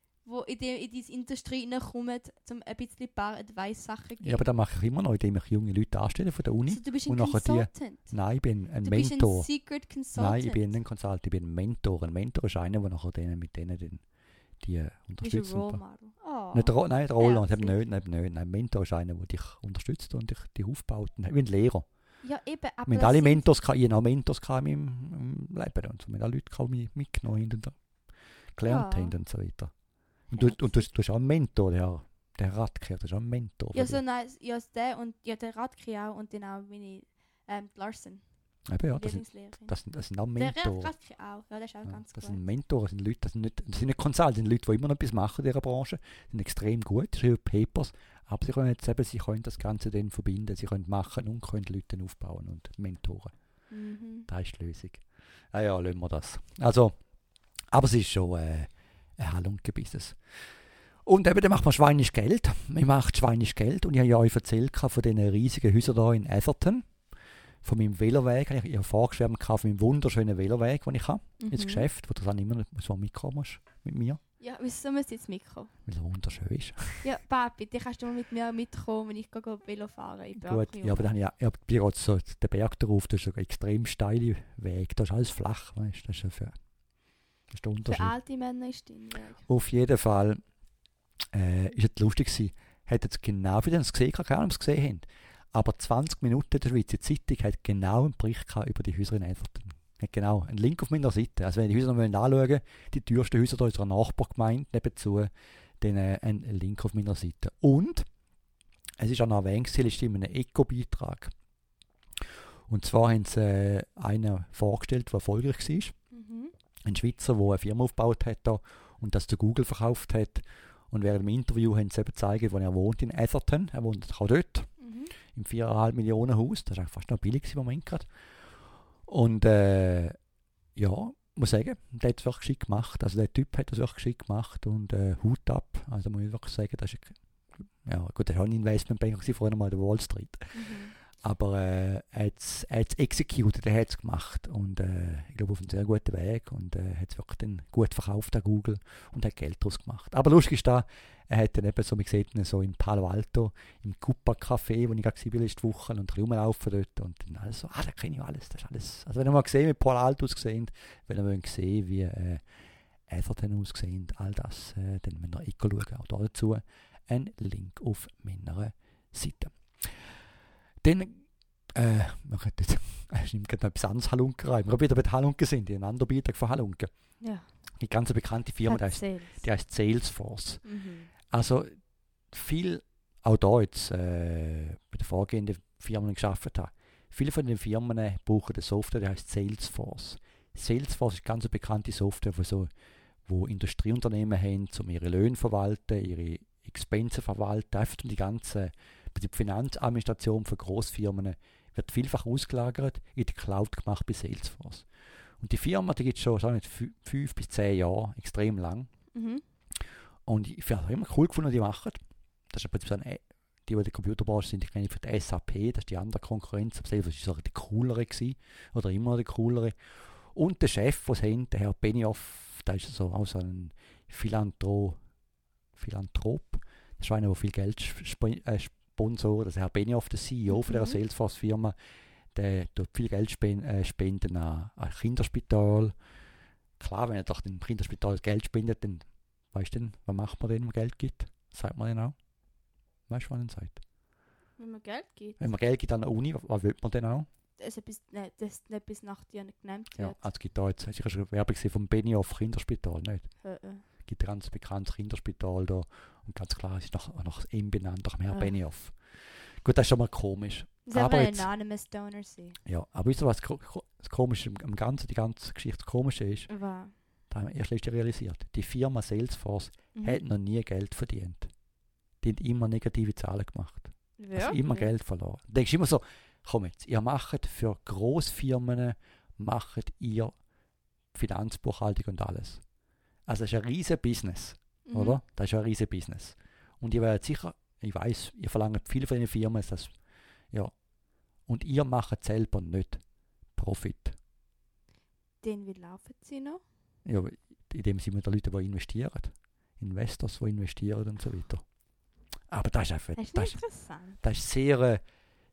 die in diese Industrie reinkommen, um ein bisschen ein paar Advice-Sachen zu geben. Ja, aber das mache ich immer noch, indem ich junge Leute anstelle von der Uni. Also du bist ein Consultant? Nein, ich bin ein Mentor. Du bist ein Secret Consultant? Nein, ich bin ein Consultant, ich bin ein Mentor. Ein Mentor ist einer, der nachher mit denen die unterstützt. Du bist ein Role Model? Oh. Nein, der Role Model, nicht. Ein Mentor ist einer, der dich unterstützt und dich aufbaut. Ich bin ein Lehrer. Ja, eben, aber wir haben alle Mentors, ich habe auch Mentors in meinem Leben. Und so. Wir haben alle Leute mitgenommen und gelernt haben und so weiter. Und du hast auch einen Mentor, der Radke, das ist auch ein Mentor. Ja, so nice. Ja, der Radke auch und dann auch meine Larsen. Eben, ja, das sind auch Mentoren. Der Radke auch, ja, das ist auch ganz gut. Das sind Mentoren, das sind Leute, das sind nicht Consultants, das sind Leute, die immer noch etwas machen in dieser Branche, die sind extrem gut, schreiben Papers, aber sie können das Ganze dann verbinden, sie können machen und können Leute aufbauen und Mentoren. Mhm. Das ist die Lösung. Ja, lassen wir das. Also, aber es ist schon ein Halunke-Business. Und eben, dann macht man schweiniges Geld. Man macht schweiniges Geld. Und ich habe ja euch erzählt von diesen riesigen Häusern hier in Atherton. Von meinem Veloweg. Ich habe vorgeschwärmt von meinem wunderschönen Veloweg, den ich habe. Ins Geschäft, wo du dann immer so mitkommen musst mit mir. Ja, wieso muss ich jetzt mitkommen? Weil es wunderschön ist. Ja, Papi, dann kannst du mal mit mir mitkommen, wenn ich Velo fahre. Gut, ja, aber dann habe ich bin gerade so den Berg drauf. Das ist ein extrem steiler Weg. Das ist alles flach, weißt du. Das ist der Unterschied. Für alte Männer ist das Weg. Auf jeden Fall ist es lustig gewesen. Hat jetzt genau, wie ihr es gesehen habt, keine Ahnung, ob ihr es gesehen habt, aber 20 Minuten der Schweizer Zeitung hat genau einen Bericht über die Häuser in Atherton. Hat genau einen Link auf meiner Seite. Also wenn ihr die Häuser noch anschauen wollt, die teuersten Häuser da unserer Nachbargemeinde nebenzu, dann einen Link auf meiner Seite. Und es ist auch noch erwähnt, es ist in einem Eco-Beitrag. Und zwar haben sie einen vorgestellt, der erfolgreich war. Ein Schweizer, der eine Firma aufgebaut hat da und das zu Google verkauft hat. Und während dem Interview haben sie eben gezeigt, wo er wohnt, in Atherton. Er wohnt auch dort, im 4,5 Millionen Haus. Das war fast noch billig im Moment gerade. Und ja, muss sagen, der hat es wirklich geschickt gemacht. Also der Typ hat das wirklich geschickt gemacht und Hut ab. Also muss ich wirklich sagen, das ist ja gut, er war auch ein Investmentbanker vorher mal an der Wall Street. Aber er hat es executed, er hat es gemacht und ich glaube auf einem sehr guten Weg und hat es wirklich dann gut verkauft an Google und hat Geld daraus gemacht. Aber lustig ist da, er hat dann eben so, man sieht ihn so in Palo Alto, im Cuppa Café, wo ich gerade war letzte Woche und ein bisschen rumlaufen dort und dann alles so, da kenne ich alles, das ist alles. Also wenn ihr mal gesehen, wie Palo Alto ausgesehen, wenn ihr wollt sehen, wie Atherton ausgesehen, all das, dann müsst ihr schauen. Auch dazu ein Link auf meiner Seite. Dann, man könnte jetzt, ich nehme gerade noch etwas anderes Halunken rein. Wir wieder bei den Halunken sind, die einen anderen Beitrag von Halunken. Ja. Die ganz bekannte Firma, die heißt Salesforce. Also viel, auch da jetzt, bei den vorgehenden Firmen, die ich gearbeitet habe, viele von den Firmen brauchen eine Software, die heißt Salesforce. Salesforce ist eine ganz bekannte Software, wo Industrieunternehmen haben, um ihre Löhne zu verwalten, ihre Expensen verwalten, einfach um die ganze die Finanzadministration für Grossfirmen wird vielfach ausgelagert, in die Cloud gemacht bei Salesforce. Und die Firma, die gibt es schon 5 bis 10 Jahre, extrem lang. Und ich habe immer cool gefunden, was die machen. Das ist im Prinzip die in der Computerbranche sind, die kenne ich für die SAP, das ist die andere Konkurrenz. Aber Salesforce war die coolere gewesen, oder immer die coolere. Und der Chef, den sie haben, der Herr Benioff, der ist auch so ein Philanthrop. Das ist einer, der viel Geld Sponsor, das Herr Benioff, der CEO von der Salesforce-Firma, der tut viel Geld spenden an Kinderspital. Klar, wenn er doch dem Kinderspital Geld spendet, dann weißt du, was macht man denn, wenn man Geld gibt? Sagt man denn auch? Weißt du, was man sagt? Wenn man Geld gibt? Wenn man Geld gibt an der Uni, was will man denn auch? Das nicht bis nach dir nicht genannt wird. Ja, also es gibt da jetzt, ich habe schon Werbung gesehen vom Benioff Kinderspital, nicht? Es gibt ein ganz bekanntes Kinderspital da und ganz klar, es ist nach ihm benannt, nach dem Herrn Benioff. Gut, das ist schon mal komisch. Das soll ein anonymous Donor sein. Ja, aber wisst ihr, was das Komische am Ganzen, die ganze Geschichte das Komische ist? Was? Da haben wir erst letztens realisiert. Die Firma Salesforce hat noch nie Geld verdient. Die hat immer negative Zahlen gemacht. Ja, also immer Geld verloren. Du denkst immer so, komm jetzt, ihr macht für Grossfirmen, macht ihr Finanzbuchhaltung und alles. Also das ist ein riesen Business, oder? Das ist ein riesen Business. Und ihr werdet sicher, ich weiß, ihr verlangt viel von den Firmen, das, ja. Und ihr macht selber nicht Profit. Den wie laufen sie noch? Ja, in dem sind wir die Leute, die investieren. Investors, die investieren und so weiter. Aber das ist einfach... Das ist interessant. Das ist sehr,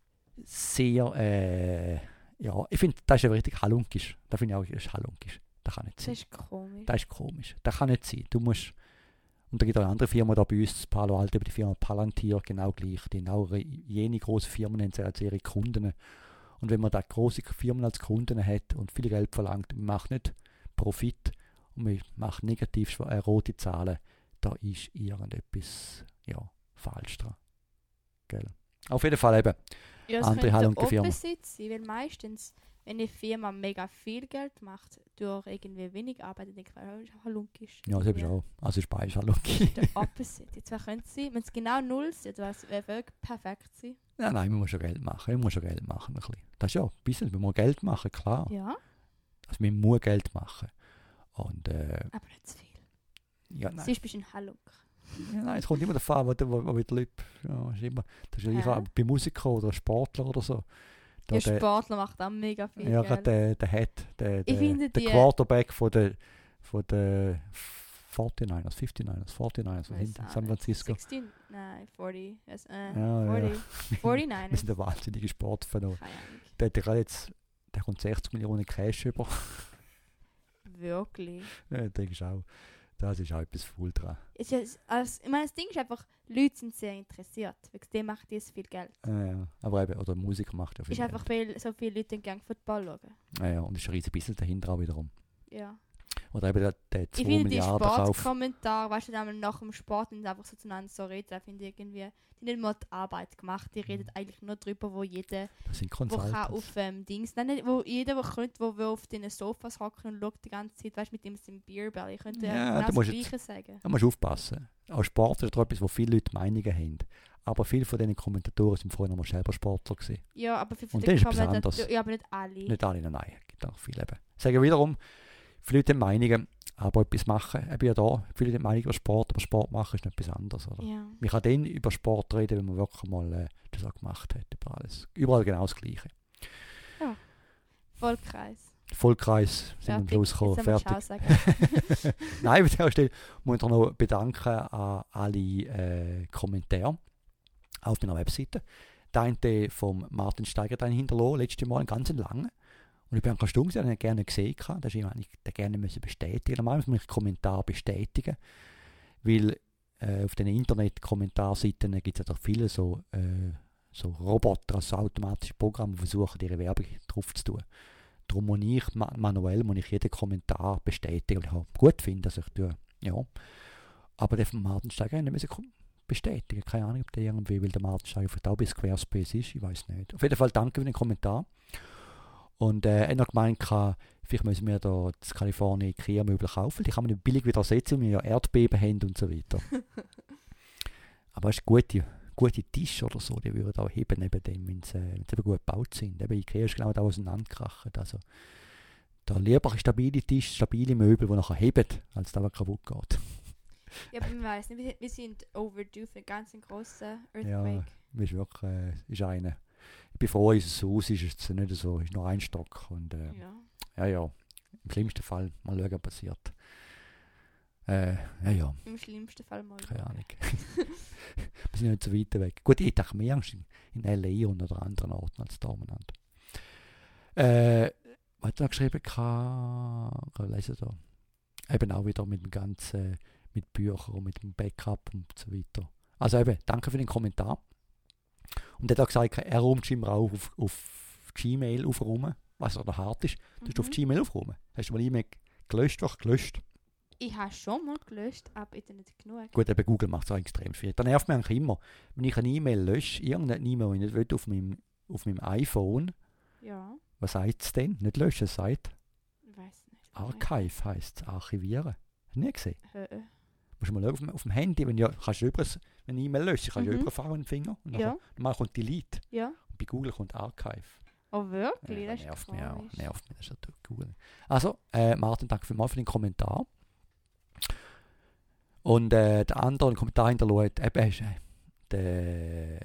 ja, ich finde, das ist ja richtig halunkisch. Das finde ich auch, das ist halunkisch. Das kann nicht sein. Das ist komisch. Das ist komisch. Das kann nicht sein. Du musst... Und da gibt es eine andere Firma da bei uns, Palo Alto, die Firma Palantir, genau gleich. Die auch jene grossen Firmen haben als ihre Kunden. Und wenn man da grosse Firmen als Kunden hat und viel Geld verlangt, man macht nicht Profit und man macht negativ rote Zahlen, da ist irgendetwas falsch dran. Gell? Auf jeden Fall eben. Ja, es andere könnte opposite sein, weil meistens, wenn eine Firma mega viel Geld macht, durch irgendwie wenig Arbeit, dann denke ich, das ist halunkisch. Ja, das ist auch. Also ist beides halunkisch. Der Opposite. Jetzt könnte es sein, wenn es genau null ist, wäre es wirklich perfekt sein. Ja, nein, man muss schon Geld machen. Man muss schon Geld machen. Ein bisschen. Das ist ja Business. Man muss Geld machen, klar. Ja. Also man muss Geld machen. Und, aber nicht zu viel. Ja, nein. Sonst bist du ein Halunk. Ja, nein, es kommt immer davon an, wo die Leute... Ja, ist immer, das ist ja bei Musikern oder Sportlern oder so. Der Sportler macht auch mega viel ja, Geld. Der Quarterback von der 49ers in San Francisco. 16? Nein, 40. 40. 49ers. Das ist ein wahnsinniger Sportphänomen. Der kommt 60 Millionen Cash über. Wirklich? Ja, denke ich auch. Das ist auch etwas faul dran. Ich meine, das Ding ist einfach, Leute sind sehr interessiert. Wegen dem macht die so viel Geld. Ja, aber eben, oder Musiker macht ja viel Geld. Ist einfach, weil so viele Leute gerne Football schauen. Ja, und es ist ein riesiges Business dahinter auch wiederum. Ja. Oder eben der 2 Ich finde die Milliarden Kauf. Sportkommentare, weißt du, dann nach dem Sport und einfach so zueinander so reden, da finde ich irgendwie, die nicht mal die Arbeit gemacht, die reden eigentlich nur darüber, wo jeder, Das sind wo kann Consultants. auf Dings, nein, nicht, wo jeder, der könnte, wo auf den Sofas hocken und schaut die ganze Zeit, weißt du, mit dem im Beerbell, ich könnte Ja, genau das Gleiche sagen. Da musst du aufpassen. Auch Sport ist etwas, wo viele Leute Meinungen haben. Aber viele von diesen Kommentatoren sind vorher noch mal selber Sportler gewesen. Ja, aber für Und die das ist etwas anderes. ja, aber nicht alle. Nicht alle, nein, es gibt auch viele eben. Ich sage wiederum, viele Leute haben Meinungen, aber etwas machen, eben ja da, viele haben Meinungen über Sport, aber Sport machen ist nicht etwas anderes. Oder? Ja. Man kann dann über Sport reden, wenn man wirklich mal das auch gemacht hat. Über alles. Überall genau das Gleiche. Vollkreis. Vollkreis sind wir am Schluss gekommen. Jetzt haben wir Fertig. Ciao sagen. Nein, an dieser Stelle muss ich noch bedanken an alle Kommentare auf meiner Webseite. Der eine vom Martin Steiger hinterlassen, letztes Mal einen ganz langen. Und ich bin ganz stumm, den ich gerne gesehen habe. Das ist jemand, den ich gerne bestätigen. Normalerweise muss ich Kommentare bestätigen, weil auf den Internet-Kommentarseiten gibt es ja doch viele so Roboter, also automatische Programme, die versuchen, ihre Werbung drauf zu tun. Darum muss ich manuell jeden Kommentar bestätigen, weil ich gut finde, dass ich tue. Ja. Aber der von Martin Steiger nicht bestätigen. Keine Ahnung, ob der irgendwie, weil der Martin Steiger vielleicht auch bei Squarespace ist, ich weiß nicht. Auf jeden Fall danke für den Kommentar. Und er hat noch gemeint, vielleicht müssen wir da das Kalifornien IKEA-Möbel kaufen. Die kann man nicht billig wieder ersetzen, weil wir ja Erdbeben haben und so weiter. Aber es ist gute Tische oder so, die würden auch heben neben dem, wenn sie eben gut gebaut sind. Eben IKEA ist genau da auseinandergekracht. Also da lieber stabile Tische, stabile Möbel, die nachher heben, als da, was kaputt geht. Ja, aber man weiss nicht, wir sind overdue für einen ganz grossen Earthquake. Ja, ist wirklich, ist eine. Ich bin froh, unser Haus ist jetzt nicht so, ist nur ein Stock. Und ja, im schlimmsten Fall mal schauen, was passiert. Ja. Im schlimmsten Fall mal. Keine Ahnung. Wir sind nicht so weit weg. Gut, ich dachte mehr in L.A. und oder anderen Orten als da umeinander. Was hat er noch geschrieben? Kann lesen da. Eben auch wieder mit dem ganzen, mit Büchern und mit dem Backup und so weiter. Also eben, danke für den Kommentar. Und er hat auch gesagt, er räumt immer auch auf Gmail aufräumen, was oder hart ist. Du hast auf Gmail aufräumen. Hast du mal E-Mail gelöscht? Ich habe schon mal gelöscht, aber ich nicht genug. Gut, eben Google macht es auch extrem viel. Das nervt mich eigentlich immer, wenn ich eine E-Mail lösche, irgendeine E-Mail, die ich nicht will, auf meinem iPhone. Ja. Was sagt es denn? Nicht löschen, es sagt Ich weiß nicht. Archive heisst es, archivieren. Hast du nie gesehen? Musst du mal schauen, auf dem Handy, wenn du eine E-Mail löschen, kannst du überfahren mit dem Finger. Und normal kommt Delete. Ja. Und bei Google kommt Archive. Oh wirklich? Ja, das nervt mich auch. Nervt mich, das ist natürlich Google. Also, Martin, danke vielmals für den Kommentar. Und der andere Kommentar hinterlässt, ist der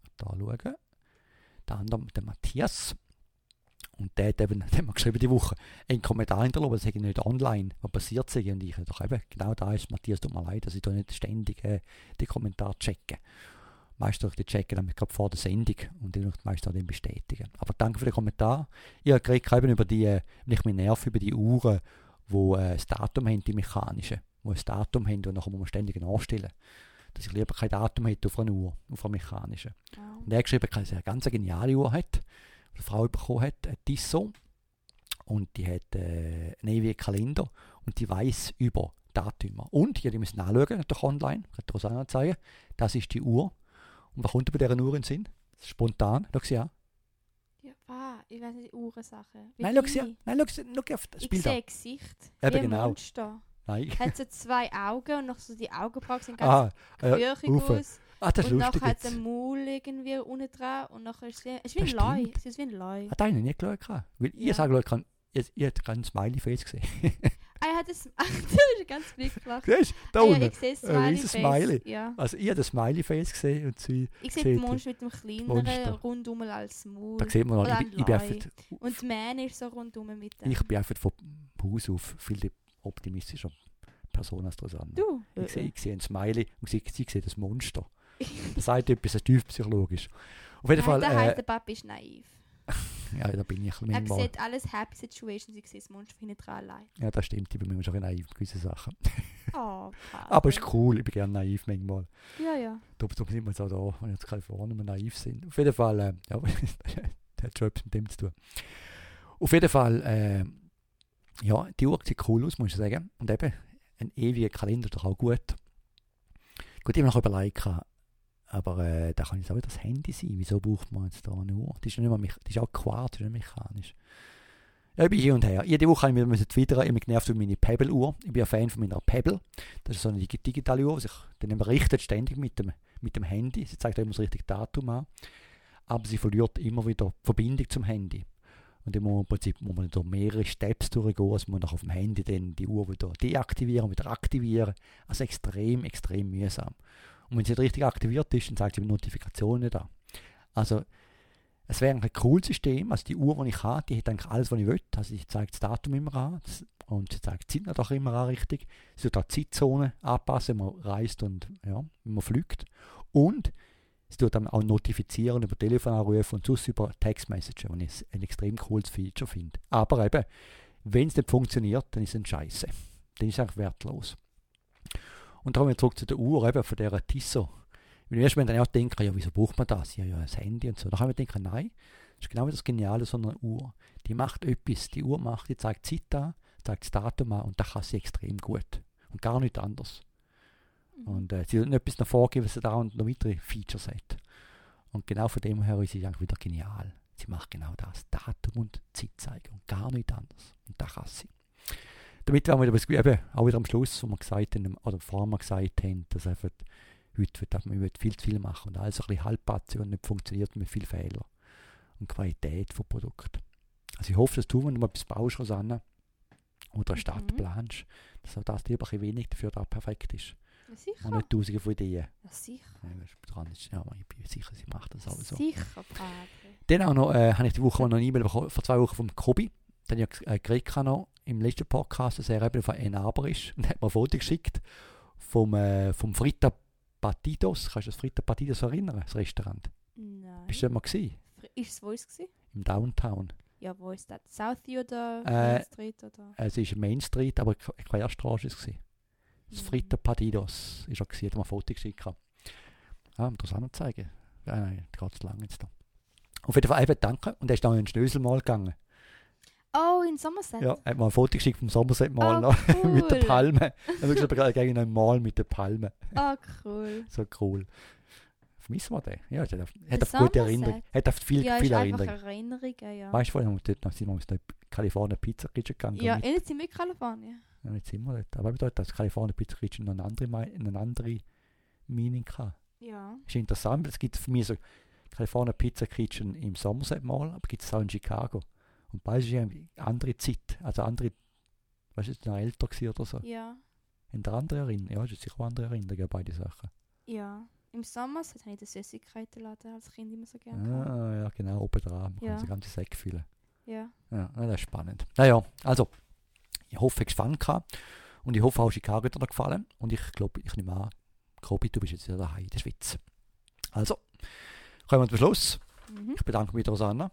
andere, der Matthias. Und der hat eben, der hat mir geschrieben die Woche, einen Kommentar hinterlassen, das ist nicht online, was passiert ist. Und ich doch eben, genau da ist Matthias, tut mir leid, dass ich da nicht ständig die Kommentare checke. Meistens die checken dann gerade vor der Sendung und dann meistens auch den bestätigen. Aber danke für den Kommentar. Ich habe eben über die, wenn ich mich nerv, über die Uhren, wo das Datum haben, die mechanischen, wo ein Datum haben und nachher muss man ständig nachstellen. Dass ich lieber kein Datum hätte auf einer Uhr, auf einer mechanischen. Und er hat geschrieben, dass er eine ganz geniale Uhr hat, die eine Frau bekommen hat, eine Tissot. Und die hat einen ewigen Kalender und die weiss über Datum. Und, die müssen nachschauen, natürlich online, ich kann das auch noch zeigen, das ist die Uhr. Und was kommt bei dieser Uhr in den Sinn? Das ist spontan, schau sie an. Ja, ich weiß nicht, die Uhrensache. Nein, schau sie an. Nein, schau auf das Bild an. Ich sehe Gesicht. Eben wie genau. Ein Monster. Nein. Hat so 2 Augen und noch so die Augenbrauen sind ganz quirlig aus. Das ist und lustig. Und hat ein Maul irgendwie unten dran und nachher ist es wie ein Leu. Es ist wie ein Leu. Hat einer nicht geschaut? Weil ich sage, ich hätte kein Smiley-Face gesehen. Er hat das ist ganz blick gelacht. Siehst du? Da unten. Ich sehe das Smiley-Face. Ja. Also ich habe das Smiley-Face gesehen und sie... Ich sehe den Monster mit dem kleineren rundum als Maul. Da sieht man noch, ich bin einfach... Und die Mähne ist so rundum mit dem. Ich bin einfach von Haus auf viel optimistischer Person als das andere. Du? Ich sehe ein Smiley und sie sieht das Monster. Das sagt etwas tiefpsychologisch. Auf jeden Fall... Der Papa ist naiv. Ja, da bin ich ein Er sieht alles Happy Situations, ich sehe das Monster hinten dran allein. Ja, das stimmt, ich bin manchmal schon naiv mit gewissen Sachen. Oh, aber es ist cool, ich bin gerne naiv manchmal. Ja. Darum sind wir so da, wenn wir in Kalifornien naiv sind. Auf jeden Fall, ja, der hat schon etwas mit dem zu tun. Auf jeden Fall ja, die Uhr sieht cool aus, muss ich sagen. Und eben, ein ewiger Kalender ist doch auch gut. Gut, ich habe noch überlegt, aber da kann jetzt auch wieder das Handy sein. Wieso braucht man jetzt da eine Uhr? Die ist, nicht mehr die ist auch Quarz, nicht mechanisch. Ja, ich bin hier und her. Jede Woche habe ich mich wieder genervt über meine Pebble-Uhr. Ich bin ein Fan von meiner Pebble. Das ist so eine digitale Uhr, die sich dann immer richtet ständig mit dem Handy. Sie zeigt auch immer das richtige Datum an. Aber sie verliert immer wieder die Verbindung zum Handy. Und dann muss man durch mehrere Steps durchgehen, also man auf dem Handy dann die Uhr wieder deaktivieren, wieder aktivieren. Also extrem, extrem mühsam. Und wenn sie nicht richtig aktiviert ist, dann zeigt sie die Notifikationen da. Also es wäre ein cooles System. Also die Uhr, die ich habe, die hat eigentlich alles, was ich will. Also sie zeigt das Datum immer an und sie zeigt die Zeit natürlich immer an richtig. Sie tut auch die Zeitzone anpassen, wenn man reist und ja, wenn man fliegt. Und es tut dann auch notifizieren über Telefonanrufe und sonst über Textmessages, was ich ein extrem cooles Feature finde. Aber eben, wenn es nicht funktioniert, dann ist es ein Scheiße. Dann ist es eigentlich wertlos. Und darum zurück zu der Uhr, eben von dieser Tissot. Weil erst wenn dann auch denken, ja, wieso braucht man das? Ja, das Handy und so. Dann kann man denken, nein, das ist genau das Geniale so einer Uhr. Die macht etwas. Die Uhr die zeigt die Zeit an, zeigt das Datum an und das kann sie extrem gut. Und gar nicht anders. Und sie hat nicht etwas noch vorgeben, was sie da und noch weitere Features hat. Und genau von dem her ist sie eigentlich wieder genial. Sie macht genau das. Datum und Zeit zeigen und gar nicht anders. Und das kann sie. Damit werden wir eben auch wieder am Schluss, wo wir gesagt haben, oder vorher mal gesagt haben, dass einfach heute wird man viel zu viel machen und alles ein bisschen halbpatzig und nicht funktioniert mit viel Fehler und Qualität von Produkt. Also ich hoffe, dass du, wenn du mal etwas baust, Rosanna, oder eine Stadt planst, dass auch das lieber ein wenig dafür da perfekt ist. Ja, sicher. Und nicht tausende von Ideen. Ja, sicher. Ja, ich bin sicher, sie macht das sowieso. Sicher, Padre. Dann auch noch, habe ich die Woche noch eine E-Mail bekommen, vor 2 Wochen vom Kobi. Dann habe ich geredet noch im letzten Podcast, dass er eben von Ann Arbor ist. Und er hat mir ein Foto geschickt vom Fritta Patitos. Kannst du das Fritta Patitos erinnern, das Restaurant? Nein. Bist du da mal gewesen? Ist es wo ist es? Im Downtown. Ja, wo ist das? Southie oder Main Street? Oder? Es ist Main Street, aber Querstraße ist es. Das Fritta Patitos ist auch gewesen, hat mir ein Foto geschickt. Ah, um das auch noch zeigen. Ja, nein, geht zu lange jetzt da. Auf jeden Fall eben danke. Und er ist dann in den Schnöselmal gegangen. Oh, in Somerset? Ja, er hat mir ein Foto geschickt vom Somerset-Mal cool. mit der Palme. Er hat gesagt, gegen einen Mal mit der Palme. Oh, cool. So cool. Vermissen wir den? Ja, er hat auf gute Erinnerungen. Er hat auf viele Erinnerungen. Ja. Weißt du, vorhin sind wir in Kalifornien Pizza Kitchen gegangen. Ja, jetzt sind wir in Kalifornien. Ja, jetzt sind wir dort. Aber dort hat das Kalifornien Pizza Kitchen noch eine andere Meaning gehabt. Ja. Ist interessant, es gibt für mich so Kalifornien Pizza Kitchen im Somerset Mall, aber gibt es auch in Chicago. Und beides ist eine andere Zeit, also andere, weißt du, ist noch älter gewesen oder so. Ja. In der andere Erinnerung, ja, das ist sicher andere Erinnerungen, beide Sachen. Ja. Im Somerset habe ich den Süßigkeitenladen als Kind immer so gerne gehabt. Ja, genau, oben dran, man Ja. kann sich ganze Säcke füllen. Ja. Ja, das ist spannend. Naja, also, ich hoffe, es gefallen gehabt. Und ich hoffe auch, Chicago hat dir gefallen. Und ich glaube, ich nehme an, Kobi, du bist jetzt wieder daheim in der Schweiz. Also, kommen wir zum Schluss. Ich bedanke mich, Rosanna.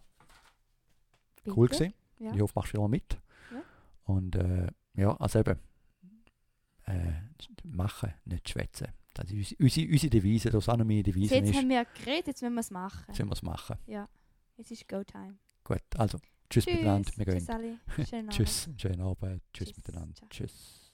Bitte? Cool gewesen. Ja. Ich hoffe, du machst wieder mal mit. Ja. Und ja, also eben, machen, nicht schwätzen. Das ist unsere Devise, das ist auch noch meine Devise. Jetzt haben wir geredet, jetzt müssen wir es machen. Jetzt müssen wir es machen. Ja, jetzt ist Go-Time. Gut, also, tschüss miteinander. Wir gehen. Tschüss, Ali. Schönen Abend. Tschüss, schönen Abend. Tschüss Tschüss. miteinander. Ciao. Tschüss.